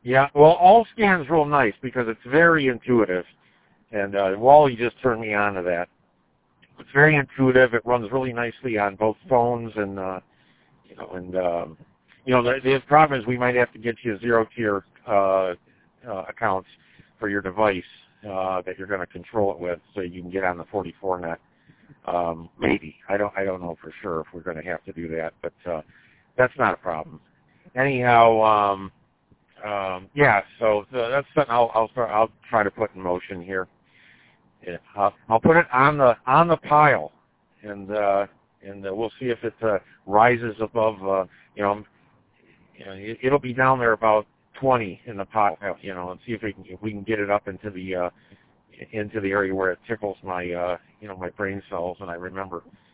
Yeah, well, Allscan's real nice because it's very intuitive, and Wally just turned me on to that. It's very intuitive. It runs really nicely on both phones, and the problem is we might have to get you zero-tier accounts for your device that you're going to control it with, so you can get on the 44net. Maybe I don't know for sure if we're going to have to do that, but that's not a problem. Anyhow, yeah. So that's something I'll try to put in motion here. Yeah, I'll put it on the pile, and we'll see if it rises above. It'll be down there about 20 in the pile. And see if we can get it up into the area where it tickles my my brain cells, and I remember